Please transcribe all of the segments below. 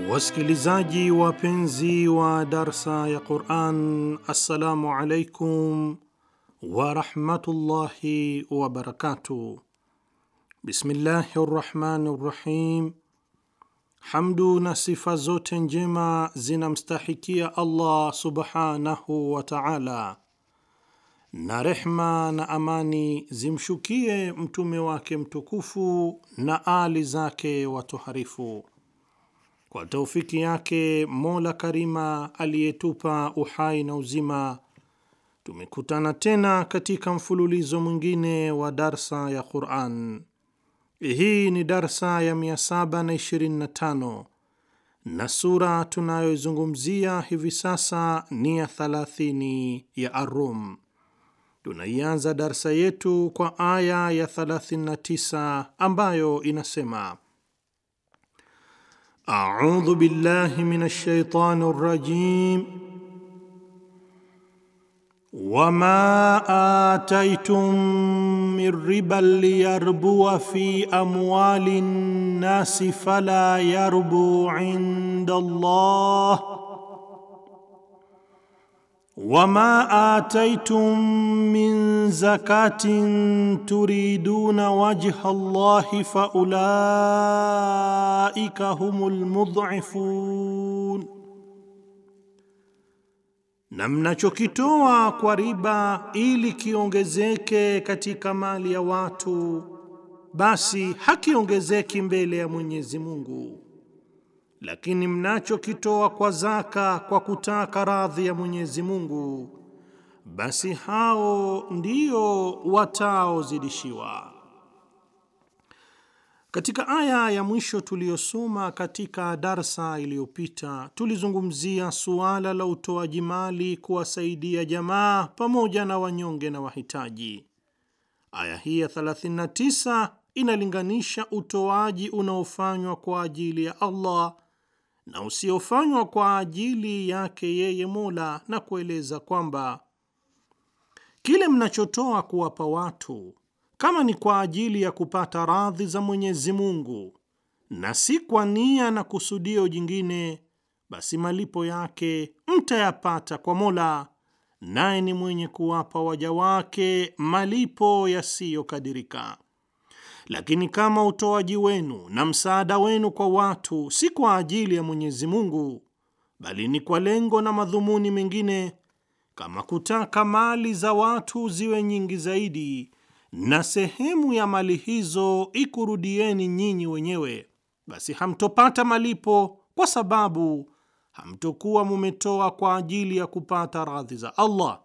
Wasikilizaji wapenzi wa darsa ya Qur'an, assalamu alaikum wa rahmatullahi wa barakatuh. Bismillahir Rahmanir Rahim. Hamdu na sifa zote njema zinamstahikia Allah subhanahu wa ta'ala, na rehma na amani zimshukie mtume wake mtukufu na ali zake watoharifu. Kwa taufiki yake Mola Karima aliyetupa uhai na uzima, tumekutana tena katika mfululizo mwingine wa darsa ya Qur'an. Hii ni darsa ya 725 na sura tunayoizungumzia hivi sasa ni ya 30 ya Ar-Rum. Tunaianza darsa yetu kwa aya ya 39 ambayo inasema: A'udhu billahi minash shaitanir rajim. Wama ataitum min riban liyarbuwa fi amwalin nasi fala yarbu inda Allah. Wama ataitum min zakatin turiduna wajha Allahi faulaika humul mudh'ifun, na mnachokitoa kwa riba ili kiongezeke katika mali ya watu, basi hakiongezeki mbele ya Mwenyezi Mungu. Lakini mnachokitoa kwa zaka kwa kutaka radhi ya Mwenyezi Mungu, basi hao ndio wataozidishiwa. Katika aya ya mwisho tuliyosoma katika darsa iliyopita, tulizungumzia suala la utoaji mali kuwasaidia jamaa pamoja na wanyonge na wahitaji. Aya hii ya 39 inalinganisha utoaji unaofanywa kwa ajili ya Allah na usiofanywa kwa ajili yake yeye Mola, na kueleza kwamba kile mnachotoa kuwapa watu, kama ni kwa ajili ya kupata radhi za Mwenyezi Mungu na si kwa nia na kusudio jingine, basi malipo yake mtayapata kwa Mola, naye ni mwenye kuwapa waja wake malipo yasiyokadirika. Lakini kama utoaji wenu na msaada wenu kwa watu si kwa ajili ya Mwenyezi Mungu, bali ni kwa lengo na madhumuni mengine, kama kutaka mali za watu ziwe nyingi zaidi na sehemu ya mali hizo ikurudieni nyinyi wenyewe, basi hamtopata malipo, kwa sababu hamtokuwa mumetoa kwa ajili ya kupata radhi za Allah.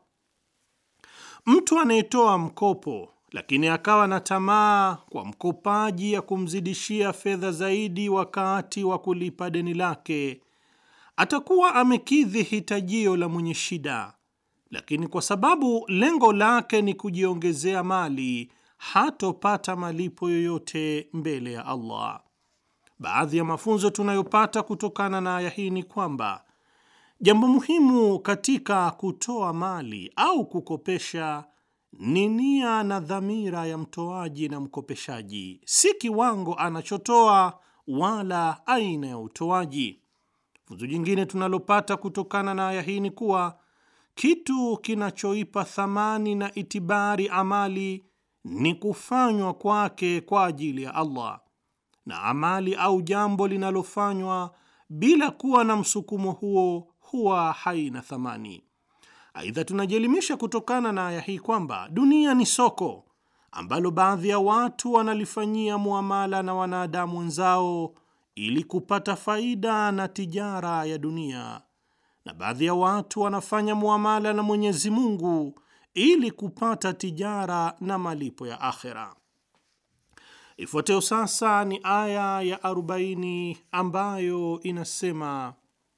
Mtu anayetoa mkopo lakini akawa na tamaa kwa mkopaji ya kumzidishia fedha zaidi wakati wa kulipa deni lake, atakuwa amekidhi hitajio la mwenye shida, lakini kwa sababu lengo lake ni kujiongezea mali, hatopata malipo yoyote mbele ya Allah. Baadhi ya mafunzo tunayopata kutokana na aya hii ni kwamba jambo muhimu katika kutoa mali au kukopesha ni nia na dhamira ya mtoaji na mkopeshaji, si kiwango anachotoa wala aina ya utoaji. Funzo jingine tunalopata kutokana na aya hii ni kuwa kitu kinachoipa thamani na itibari amali ni kufanywa kwake kwa ajili ya Allah, na amali au jambo linalofanywa bila kuwa na msukumo huo huwa haina thamani. Aidha, tunajielimisha kutokana na aya hii kwamba dunia ni soko ambalo baadhi ya watu wanalifanyia muamala na wanadamu wenzao ili kupata faida na tijara ya dunia, na baadhi ya watu wanafanya muamala na Mwenyezi Mungu ili kupata tijara na malipo ya akhera. Ifuatayo sasa ni aya ya 40 ambayo inasema: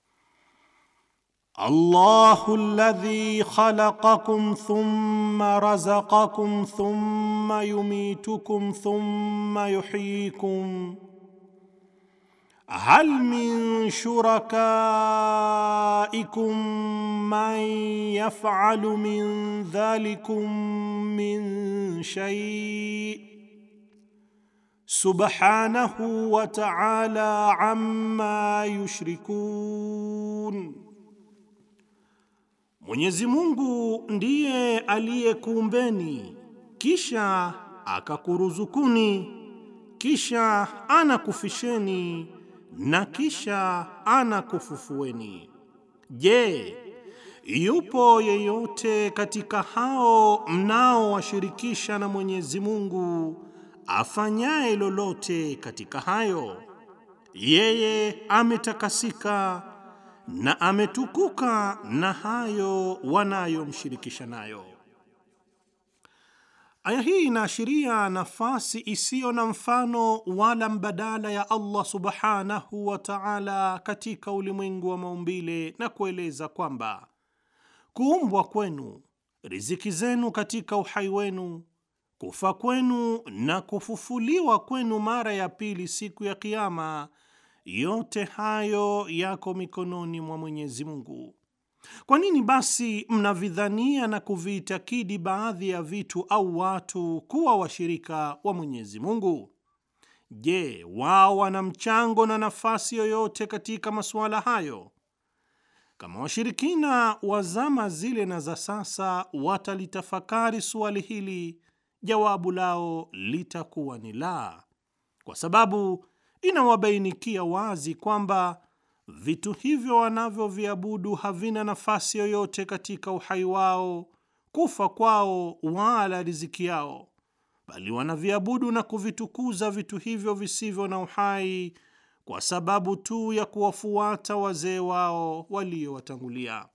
Allahu alladhi khalaqakum thumma razaqakum thumma yumitukum thumma yuhyikum hal min shurakaikum man yaf'alu min dhalikum min shay' subhanahu wa ta'ala amma yushrikun. Mwenyezi Mungu ndiye aliyekuumbeni, kisha akakuruzukuni, kisha anakufisheni na kisha anakufufueni. Je, yupo yeyote katika hao mnaowashirikisha na Mwenyezi Mungu afanyaye lolote katika hayo? Yeye ametakasika na ametukuka na hayo wanayomshirikisha nayo. Aya hii inaashiria nafasi isiyo na mfano wala mbadala ya Allah subhanahu wa ta'ala katika ulimwengu wa maumbile, na kueleza kwamba kuumbwa kwenu, riziki zenu katika uhai wenu, kufa kwenu na kufufuliwa kwenu mara ya pili siku ya Kiyama, yote hayo yako mikononi mwa Mwenyezi Mungu. Kwa nini basi mnavidhania na kuviitakidi baadhi ya vitu au watu kuwa washirika wa Mwenyezi Mungu? Je, wao wana mchango na nafasi yoyote katika masuala hayo? Kama washirikina wa zama zile na za sasa watalitafakari suali hili, jawabu lao litakuwa ni la, kwa sababu inawabainikia wazi kwamba vitu hivyo wanavyoviabudu havina nafasi yoyote katika uhai wao, kufa kwao, wala riziki yao, bali wanaviabudu na kuvitukuza vitu hivyo visivyo na uhai kwa sababu tu ya kuwafuata wazee wao waliowatangulia.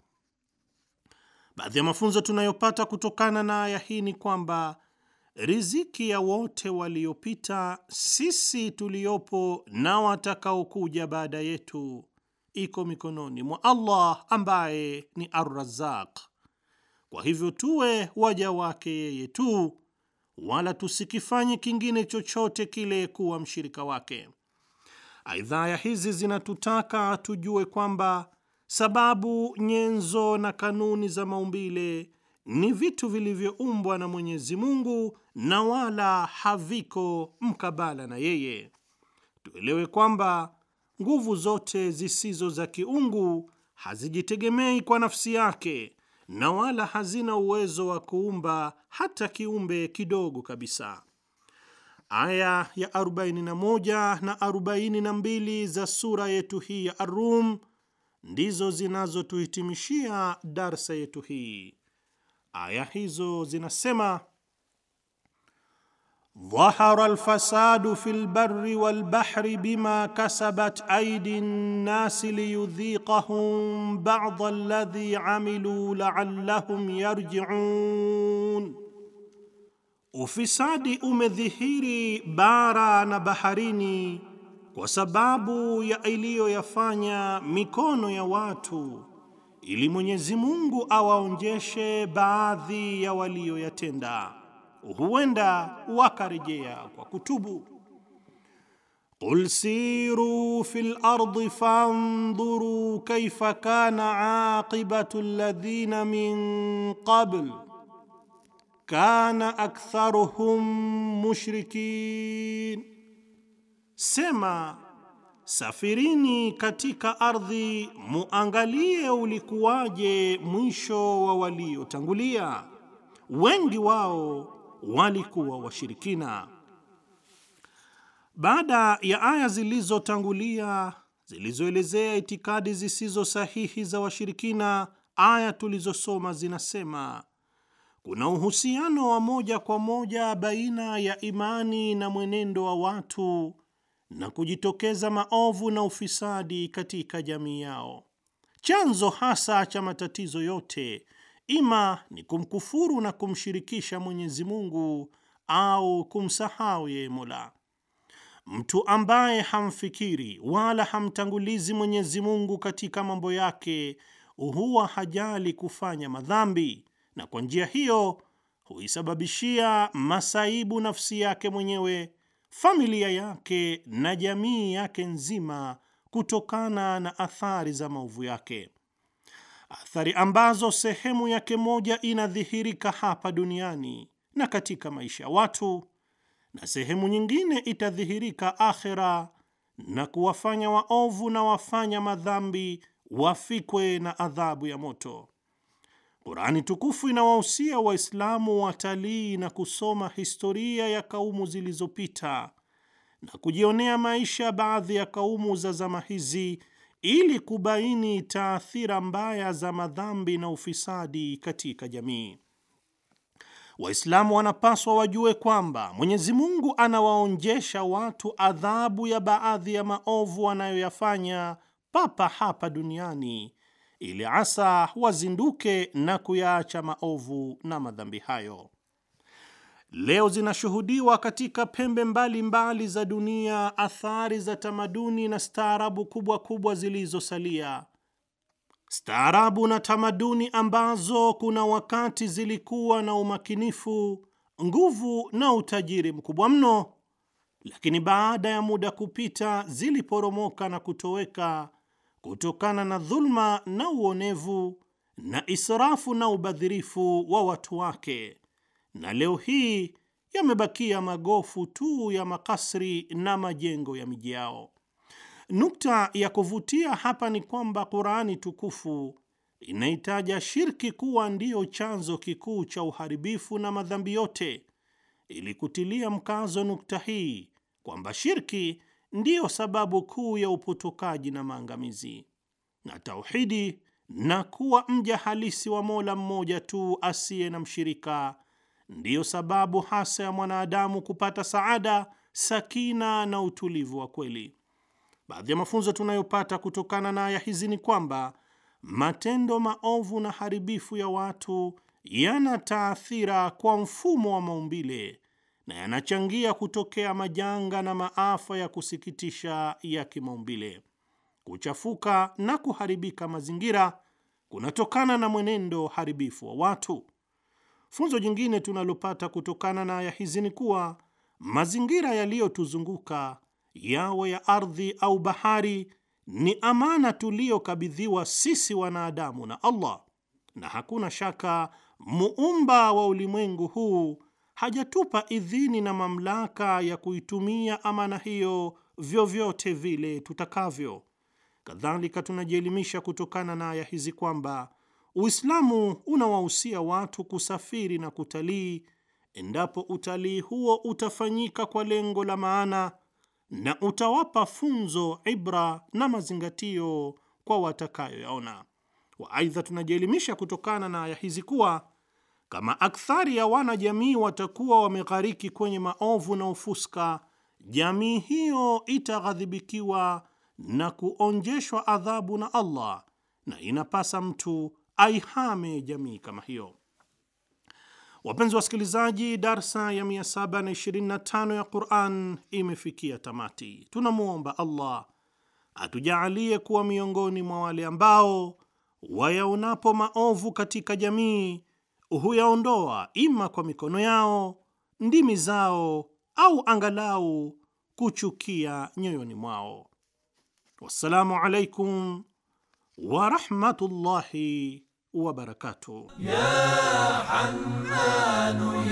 Baadhi ya mafunzo tunayopata kutokana na aya hii ni kwamba riziki ya wote waliopita, sisi tuliopo na watakaokuja baada yetu, iko mikononi mwa Allah ambaye ni Ar-Razzaq. Kwa hivyo tuwe waja wake yeye tu, wala tusikifanye kingine chochote kile kuwa mshirika wake. Aidha, aya hizi zinatutaka tujue kwamba sababu, nyenzo na kanuni za maumbile ni vitu vilivyoumbwa na Mwenyezi Mungu na wala haviko mkabala na yeye. Tuelewe kwamba nguvu zote zisizo za kiungu hazijitegemei kwa nafsi yake na wala hazina uwezo wa kuumba hata kiumbe kidogo kabisa. Aya ya 41 na 42 za sura yetu hii ya Ar-Rum ndizo zinazotuhitimishia darsa yetu hii. Aya hizo zinasema: Dhahara al-fasadu fil barri wal bahri bima kasabat aydin nasi liyudhiqahum ba'dha alladhi amilu la'allahum yarji'un. Ufisadi umedhihiri bara na baharini kwa sababu ya iliyoyafanya mikono ya watu, ili Mwenyezi Mungu awaonjeshe baadhi ya walioyatenda, huenda wakarejea kwa kutubu. Qul siru fil ardi fandhuru kayfa kana aqibatu alladhina min qabl kana aktharuhum mushrikin. Sema, safirini katika ardhi, muangalie ulikuwaje mwisho wa waliotangulia, wengi wao walikuwa washirikina. Baada ya aya zilizotangulia zilizoelezea itikadi zisizo sahihi za washirikina, aya tulizosoma zinasema kuna uhusiano wa moja kwa moja baina ya imani na mwenendo wa watu na kujitokeza maovu na ufisadi katika jamii yao. Chanzo hasa cha matatizo yote ima ni kumkufuru na kumshirikisha Mwenyezi Mungu au kumsahau yeye Mola. Mtu ambaye hamfikiri wala hamtangulizi Mwenyezi Mungu katika mambo yake huwa hajali kufanya madhambi, na kwa njia hiyo huisababishia masaibu nafsi yake mwenyewe, familia yake na jamii yake nzima kutokana na athari za maovu yake, athari ambazo sehemu yake moja inadhihirika hapa duniani na katika maisha ya watu, na sehemu nyingine itadhihirika akhera na kuwafanya waovu na wafanya madhambi wafikwe na adhabu ya moto. Qur'ani tukufu inawahusia Waislamu watalii na kusoma historia ya kaumu zilizopita na kujionea maisha baadhi ya kaumu za zama hizi ili kubaini taathira mbaya za madhambi na ufisadi katika jamii. Waislamu wanapaswa wajue kwamba Mwenyezi Mungu anawaonjesha watu adhabu ya baadhi ya maovu wanayoyafanya papa hapa duniani ili asa wazinduke na kuyaacha maovu na madhambi hayo. Leo zinashuhudiwa katika pembe mbali za dunia athari za tamaduni na staarabu kubwa kubwa zilizosalia. Staarabu na tamaduni ambazo kuna wakati zilikuwa na umakinifu, nguvu na utajiri mkubwa mno, lakini baada ya muda kupita ziliporomoka na kutoweka kutokana na dhulma na uonevu na israfu na ubadhirifu wa watu wake, na leo hii yamebakia magofu tu ya makasri na majengo ya miji yao. Nukta ya kuvutia hapa ni kwamba Qur'ani tukufu inaitaja shirki kuwa ndiyo chanzo kikuu cha uharibifu na madhambi yote, ili kutilia mkazo nukta hii kwamba shirki ndiyo sababu kuu ya upotokaji na maangamizi, na tauhidi na kuwa mja halisi wa Mola mmoja tu asiye na mshirika ndiyo sababu hasa ya mwanadamu kupata saada, sakina na utulivu wa kweli. Baadhi ya mafunzo tunayopata kutokana na aya hizi ni kwamba matendo maovu na haribifu ya watu yana taathira kwa mfumo wa maumbile na yanachangia kutokea majanga na maafa ya kusikitisha ya kimaumbile. Kuchafuka na kuharibika mazingira kunatokana na mwenendo haribifu wa watu. Funzo jingine tunalopata kutokana na aya hizi ni kuwa mazingira yaliyotuzunguka, yawe ya ardhi au bahari, ni amana tuliyokabidhiwa sisi wanadamu na Allah, na hakuna shaka muumba wa ulimwengu huu hajatupa idhini na mamlaka ya kuitumia amana hiyo vyovyote vile tutakavyo. Kadhalika tunajielimisha kutokana na aya hizi kwamba Uislamu unawahusia watu kusafiri na kutalii endapo utalii huo utafanyika kwa lengo la maana na utawapa funzo, ibra na mazingatio kwa watakayoyaona. Aidha, tunajielimisha kutokana na aya hizi kuwa kama akthari ya wanajamii watakuwa wameghariki kwenye maovu na ufuska, jamii hiyo itaghadhibikiwa na kuonjeshwa adhabu na Allah, na inapasa mtu aihame jamii kama hiyo. Wapenzi wasikilizaji, darsa ya 725 ya Qur'an imefikia tamati. Tunamuomba Allah atujaalie kuwa miongoni mwa wale ambao wayaonapo maovu katika jamii huyaondoa ima kwa mikono yao, ndimi zao, au angalau kuchukia nyoyoni mwao. Wassalamu alaikum wa rahmatullahi wa barakatuh. Ya Hannanu